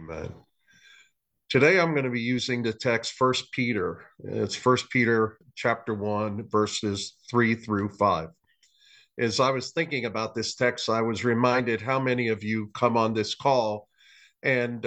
Amen. Today I'm going to be using the text First Peter. It's First Peter chapter 1, verses 3 through 5. As I was thinking about this text, I was reminded how many of you come on this call, and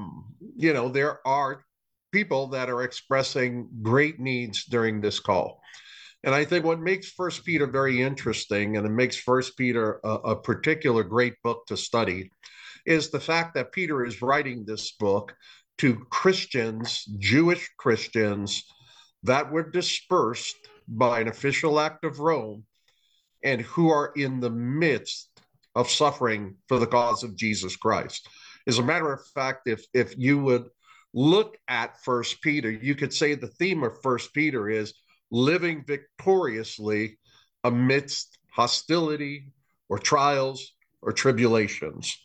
there are people that are expressing great needs during this call. And I think what makes First Peter very interesting, and it makes First Peter a particular great book to study, is the fact that Peter is writing this book to Christians, Jewish Christians, that were dispersed by an official act of Rome and who are in the midst of suffering for the cause of Jesus Christ. As a matter of fact, if you would look at First Peter, you could say the theme of First Peter is living victoriously amidst hostility or trials or tribulations.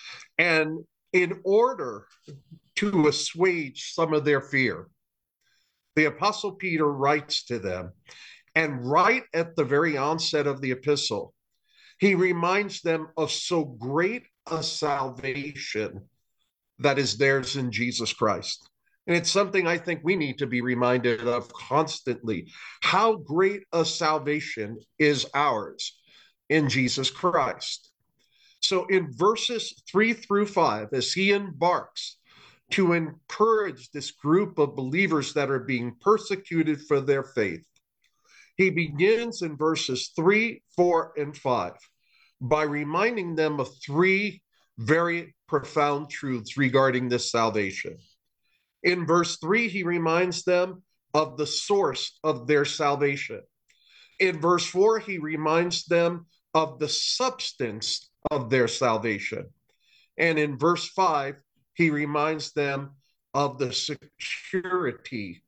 And in order to assuage some of their fear, the Apostle Peter writes to them, and right at the very onset of the epistle, he reminds them of so great a salvation that is theirs in Jesus Christ. And it's something I think we need to be reminded of constantly. How great a salvation is ours in Jesus Christ. So in verses 3 through 5, as he embarks to encourage this group of believers that are being persecuted for their faith, he begins in verses 3, 4, and 5 by reminding them of three very profound truths regarding this salvation. In verse 3, he reminds them of the source of their salvation. In verse 4, he reminds them of the substance of their salvation. And in verse 5, he reminds them of the security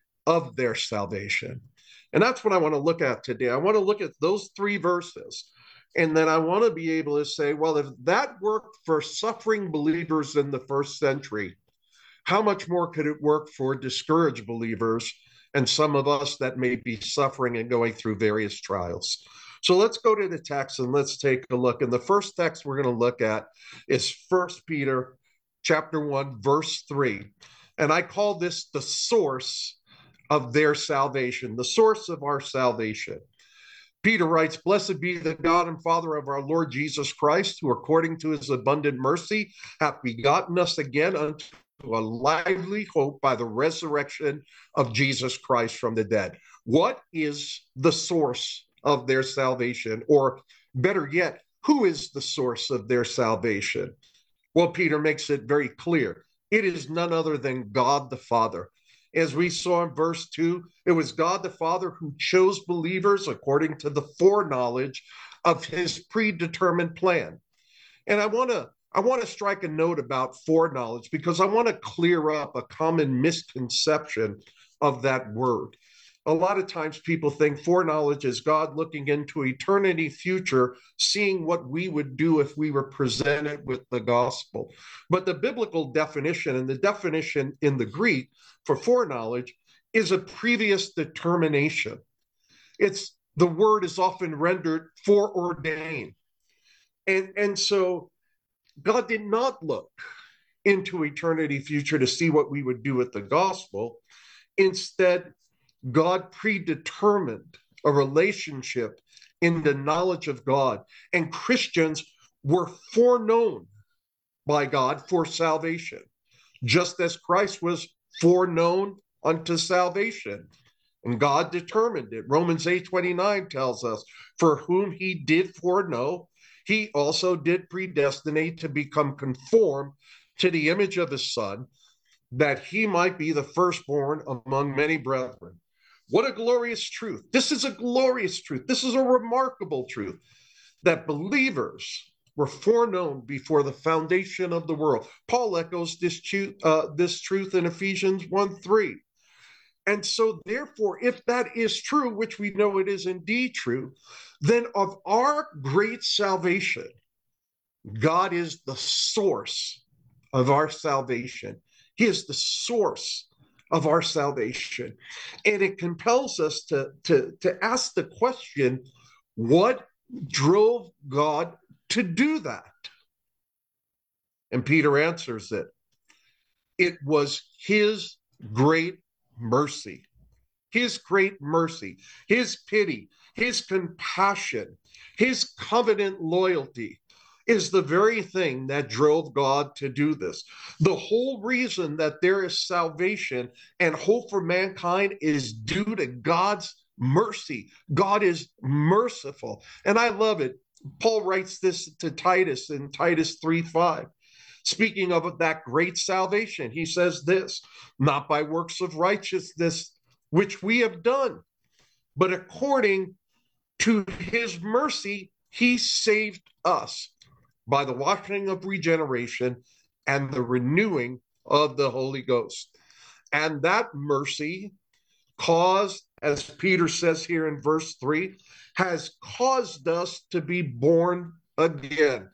of their salvation. And that's what I want to look at today. I want to look at those three verses. And then I want to be able to say, well, if that worked for suffering believers in the first century, how much more could it work for discouraged believers and some of us that may be suffering and going through various trials? So let's go to the text and let's take a look. And the first text we're going to look at is 1 Peter chapter 1, verse 3. And I call this the source of their salvation, the source of our salvation. Peter writes, "Blessed be the God and Father of our Lord Jesus Christ, who according to his abundant mercy hath begotten us again unto a lively hope by the resurrection of Jesus Christ from the dead." What is the source of their salvation? Or better yet, who is the source of their salvation? Well, Peter makes it very clear. It is none other than God the Father. As we saw in verse 2, it was God the Father who chose believers according to the foreknowledge of his predetermined plan. And I want to strike a note about foreknowledge because I want to clear up a common misconception of that word. A lot of times people think foreknowledge is God looking into eternity future, seeing what we would do if we were presented with the gospel. But the biblical definition and the definition in the Greek for foreknowledge is a previous determination. The word is often rendered foreordained. And so God did not look into eternity future to see what we would do with the gospel. Instead, God predetermined a relationship in the knowledge of God, and Christians were foreknown by God for salvation, just as Christ was foreknown unto salvation, and God determined it. Romans 8:29 tells us, "For whom he did foreknow, he also did predestinate to become conformed to the image of his Son, that he might be the firstborn among many brethren." What a glorious truth. This is a glorious truth. This is a remarkable truth that believers were foreknown before the foundation of the world. Paul echoes this truth in Ephesians 1:3. And so therefore, if that is true, which we know it is indeed true, then of our great salvation, God is the source of our salvation. He is the source of our salvation. And it compels us to ask the question, what drove God to do that? And Peter answers it. It was his great mercy, his great mercy, his pity, his compassion, his covenant loyalty is the very thing that drove God to do this. The whole reason that there is salvation and hope for mankind is due to God's mercy. God is merciful. And I love it. Paul writes this to Titus in Titus 3:5. Speaking of that great salvation, he says this, not by works of righteousness, which we have done, but according to his mercy, he saved us by the washing of regeneration and the renewing of the Holy Ghost. And that mercy caused, as Peter says here in verse 3, has caused us to be born again.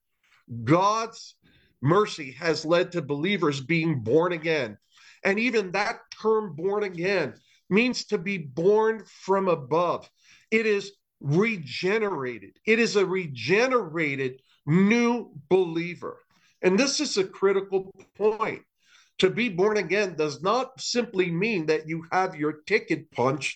God's mercy has led to believers being born again. And even that term born again means to be born from above. It is regenerated. It is a regenerated new believer. And this is a critical point. To be born again does not simply mean that you have your ticket punched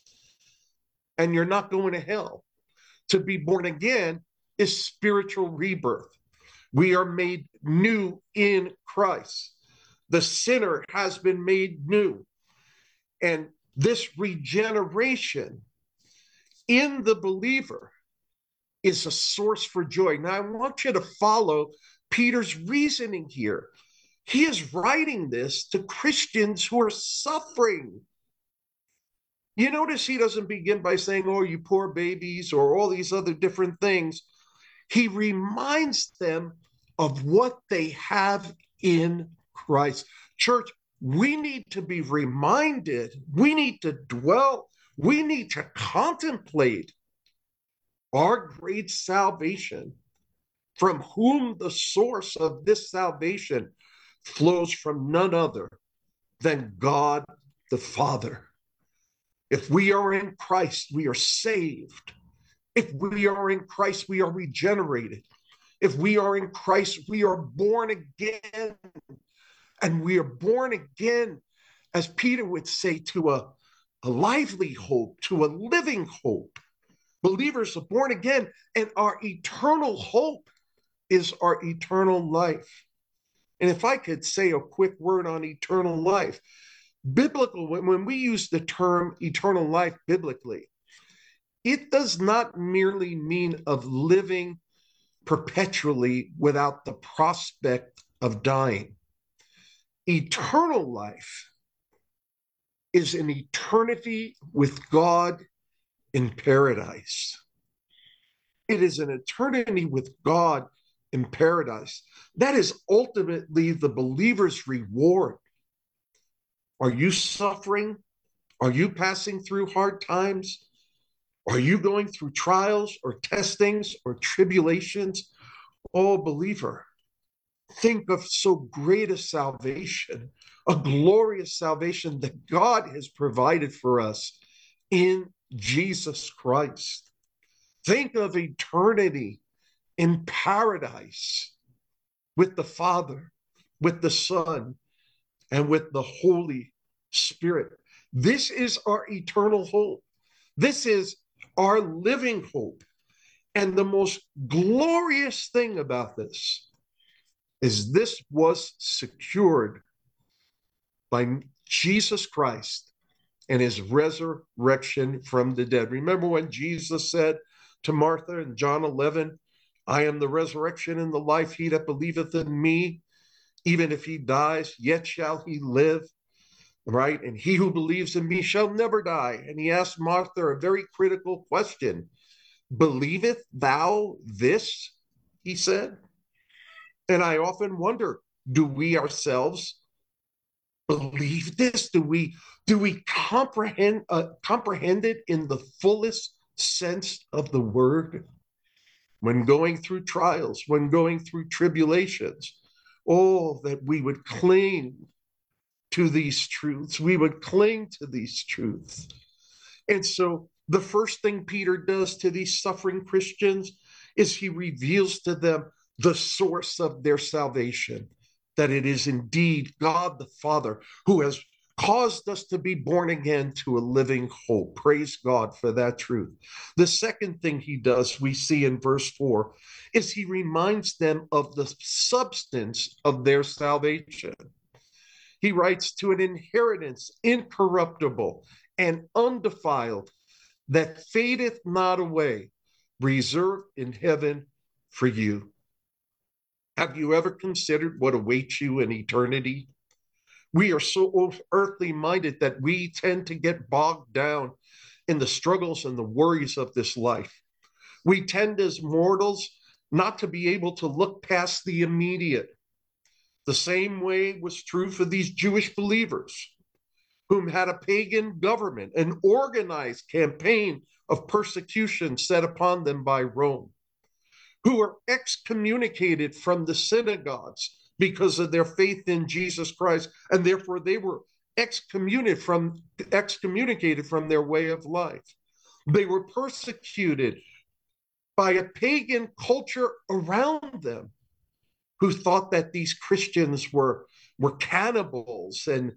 and you're not going to hell. To be born again is spiritual rebirth. We are made new in Christ. The sinner has been made new. And this regeneration in the believer is a source for joy. Now, I want you to follow Peter's reasoning here. He is writing this to Christians who are suffering. You notice he doesn't begin by saying, oh, you poor babies, or all these other different things. He reminds them of what they have in Christ. Church, we need to be reminded, we need to dwell, we need to contemplate our great salvation, from whom the source of this salvation flows from none other than God the Father. If we are in Christ, we are saved. If we are in Christ, we are regenerated. If we are in Christ, we are born again. And we are born again, as Peter would say, to a lively hope, to a living hope. Believers are born again, and our eternal hope is our eternal life. And if I could say a quick word on eternal life, biblical, when we use the term eternal life biblically, it does not merely mean of living perpetually without the prospect of dying. Eternal life is an eternity with God in paradise. It is an eternity with God in paradise. That is ultimately the believer's reward. Are you suffering? Are you passing through hard times? Are you going through trials or testings or tribulations? Oh, believer, think of so great a salvation, a glorious salvation that God has provided for us in Jesus Christ. Think of eternity in paradise with the Father, with the Son, and with the Holy Spirit. This is our eternal hope. This is our living hope. And the most glorious thing about this is this was secured by Jesus Christ and his resurrection from the dead. Remember when Jesus said to Martha in John 11, I am the resurrection and the life. He that believeth in me, even if he dies, yet shall he live. Right? And he who believes in me shall never die. And he asked Martha a very critical question. Believeth thou this? He said. And I often wonder, do we ourselves believe this? Do we comprehend it in the fullest sense of the word? When going through trials, when going through tribulations, oh, that we would cling to these truths. We would cling to these truths. And so the first thing Peter does to these suffering Christians is he reveals to them the source of their salvation. that it is indeed God the Father who has caused us to be born again to a living hope. Praise God for that truth. The second thing he does, we see in verse 4, is he reminds them of the substance of their salvation. He writes, to an inheritance incorruptible and undefiled, that fadeth not away, reserved in heaven for you. Have you ever considered what awaits you in eternity? We are so earthly minded that we tend to get bogged down in the struggles and the worries of this life. We tend as mortals not to be able to look past the immediate. The same way was true for these Jewish believers, whom had a pagan government, an organized campaign of persecution set upon them by Rome, who were excommunicated from the synagogues because of their faith in Jesus Christ, and therefore they were excommunicated from their way of life. They were persecuted by a pagan culture around them, who thought that these Christians were cannibals and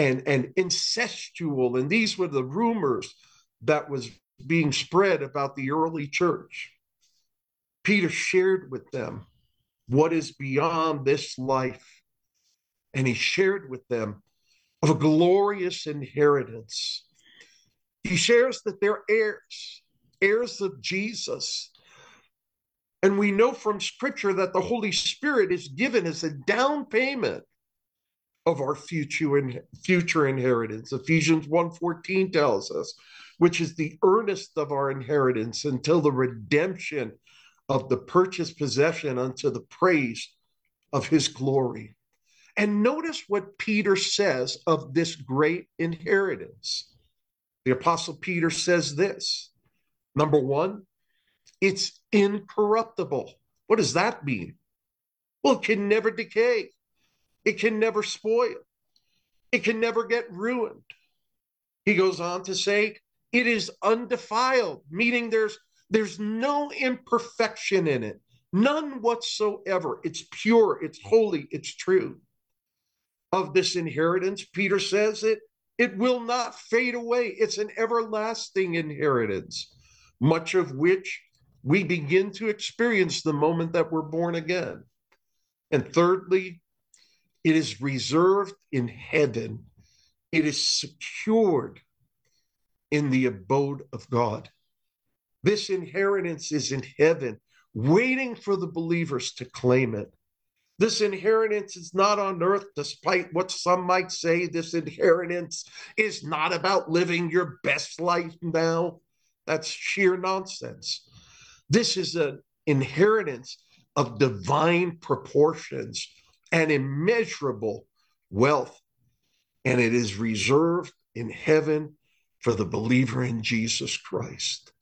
incestual, and these were the rumors that was being spread about the early church. Peter shared with them what is beyond this life, and he shared with them of a glorious inheritance. He shares that they're heirs of Jesus. And we know from Scripture that the Holy Spirit is given as a down payment of our future inheritance. Ephesians 1:14 tells us, which is the earnest of our inheritance until the redemption of the purchased possession unto the praise of his glory. And notice what Peter says of this great inheritance. The Apostle Peter says this. Number one, it's incorruptible. What does that mean? Well, it can never decay. It can never spoil. It can never get ruined. He goes on to say, it is undefiled, meaning there's no imperfection in it, none whatsoever. It's pure, it's holy, it's true. Of this inheritance, Peter says it will not fade away. It's an everlasting inheritance, much of which we begin to experience the moment that we're born again. And thirdly, it is reserved in heaven. It is secured in the abode of God. This inheritance is in heaven, waiting for the believers to claim it. This inheritance is not on earth, despite what some might say. This inheritance is not about living your best life now. That's sheer nonsense. This is an inheritance of divine proportions and immeasurable wealth, and it is reserved in heaven for the believer in Jesus Christ.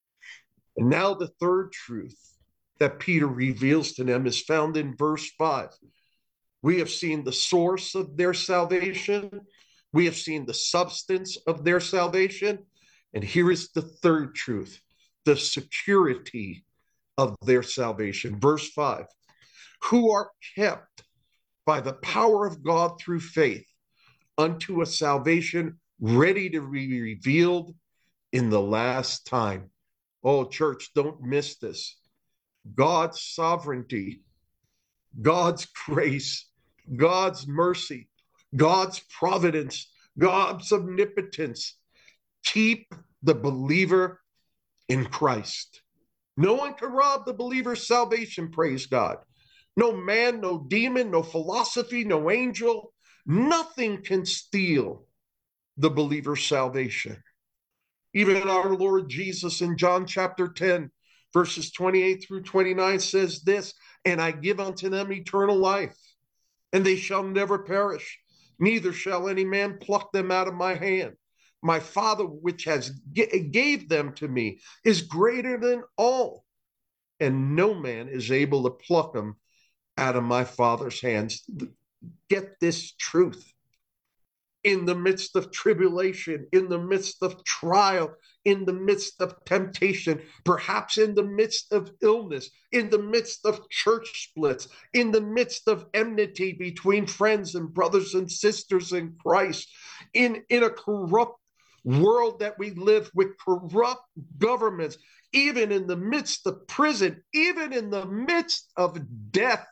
And now the third truth that Peter reveals to them is found in verse 5. We have seen the source of their salvation. We have seen the substance of their salvation. And here is the third truth, the security of their salvation. Verse 5, who are kept by the power of God through faith unto a salvation ready to be revealed in the last time. Oh, church, don't miss this. God's sovereignty, God's grace, God's mercy, God's providence, God's omnipotence keep the believer in Christ. No one can rob the believer's salvation, praise God. No man, no demon, no philosophy, no angel, nothing can steal the believer's salvation. Even our Lord Jesus in John chapter 10, verses 28 through 29 says this, and I give unto them eternal life, and they shall never perish, neither shall any man pluck them out of my hand. My Father, which has gave them to me, is greater than all, and no man is able to pluck them out of my Father's hands. Get this truth. in the midst of tribulation, in the midst of trial, in the midst of temptation, perhaps in the midst of illness, in the midst of church splits, in the midst of enmity between friends and brothers and sisters in Christ, in a corrupt world that we live with corrupt governments, even in the midst of prison, even in the midst of death.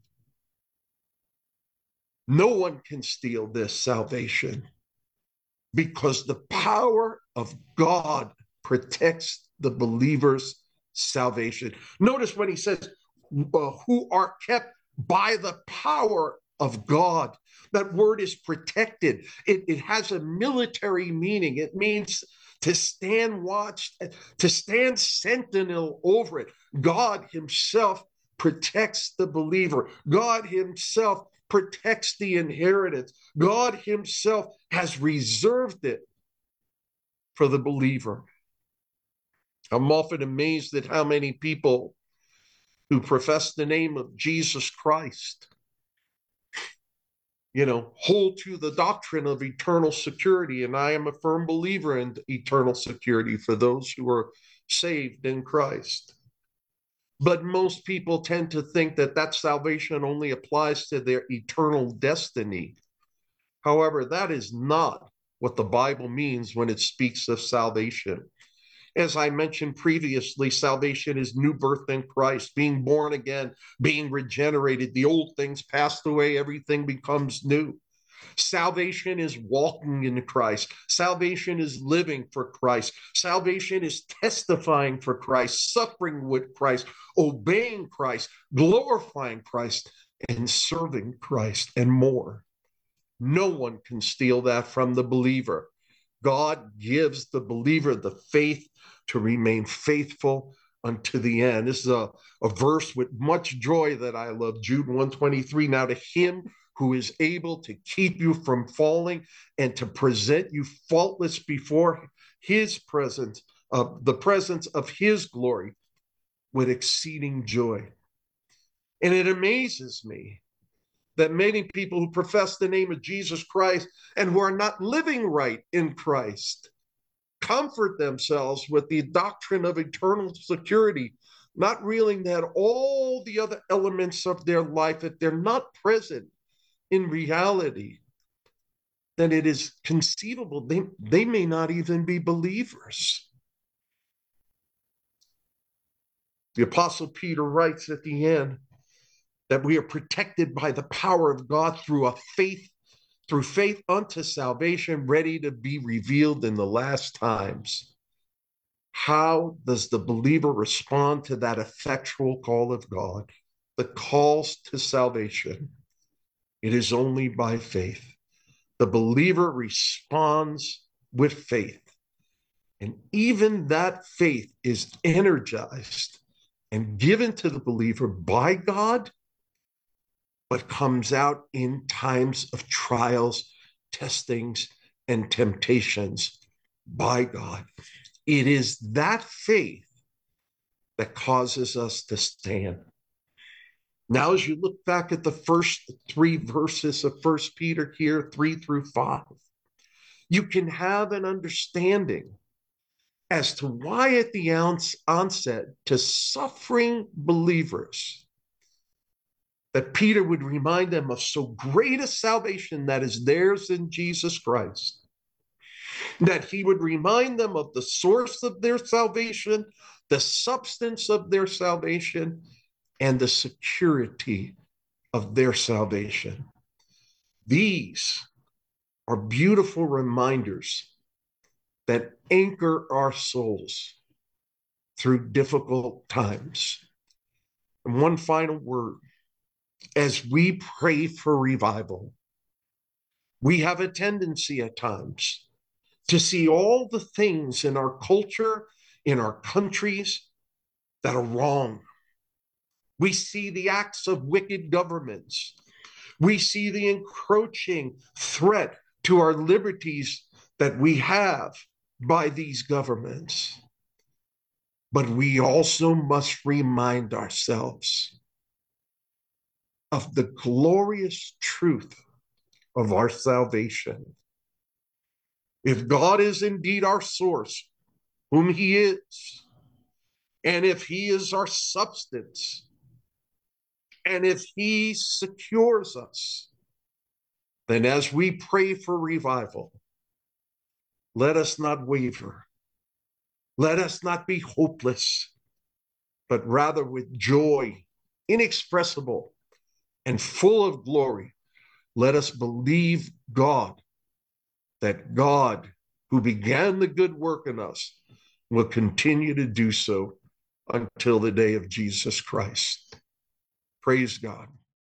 No one can steal this salvation because the power of God protects the believer's salvation. Notice when he says, who are kept by the power of God. That word is protected. It has a military meaning. It means to stand watch, to stand sentinel over it. God himself protects the believer. God himself protects the inheritance. God himself has reserved it for the believer. I'm often amazed at how many people who profess the name of Jesus Christ, hold to the doctrine of eternal security. And I am a firm believer in eternal security for those who are saved in Christ. But most people tend to think that salvation only applies to their eternal destiny. However, that is not what the Bible means when it speaks of salvation. As I mentioned previously, salvation is new birth in Christ, being born again, being regenerated. The old things passed away, everything becomes new. Salvation is walking in Christ. Salvation is living for Christ. Salvation is testifying for Christ, suffering with Christ, obeying Christ, glorifying Christ, and serving Christ, and more. No one can steal that from the believer. God gives the believer the faith to remain faithful unto the end. This is a verse with much joy that I love. Jude 1:23. Now to him who is able to keep you from falling and to present you faultless before his presence, the presence of his glory with exceeding joy. And it amazes me that many people who profess the name of Jesus Christ and who are not living right in Christ comfort themselves with the doctrine of eternal security, not realizing that all the other elements of their life, if they're not present in reality, then it is conceivable they may not even be believers. The Apostle Peter writes at the end that we are protected by the power of God through faith unto salvation, ready to be revealed in the last times. How does the believer respond to that effectual call of God, the calls to salvation? It is only by faith. The believer responds with faith. And even that faith is energized and given to the believer by God, but comes out in times of trials, testings, and temptations by God. It is that faith that causes us to stand. Now, as you look back at the first 3 verses of 1 Peter here, 3-5, you can have an understanding as to why at the onset to suffering believers, that Peter would remind them of so great a salvation that is theirs in Jesus Christ, that he would remind them of the source of their salvation, the substance of their salvation, and the security of their salvation. These are beautiful reminders that anchor our souls through difficult times. And one final word. As we pray for revival, we have a tendency at times to see all the things in our culture, in our countries, that are wrong. We see the acts of wicked governments. We see the encroaching threat to our liberties that we have by these governments. But we also must remind ourselves of the glorious truth of our salvation. If God is indeed our source, whom he is, and if he is our substance, and if he secures us, then as we pray for revival, let us not waver. Let us not be hopeless, but rather with joy, inexpressible and full of glory, let us believe God, that God, who began the good work in us, will continue to do so until the day of Jesus Christ. Praise God.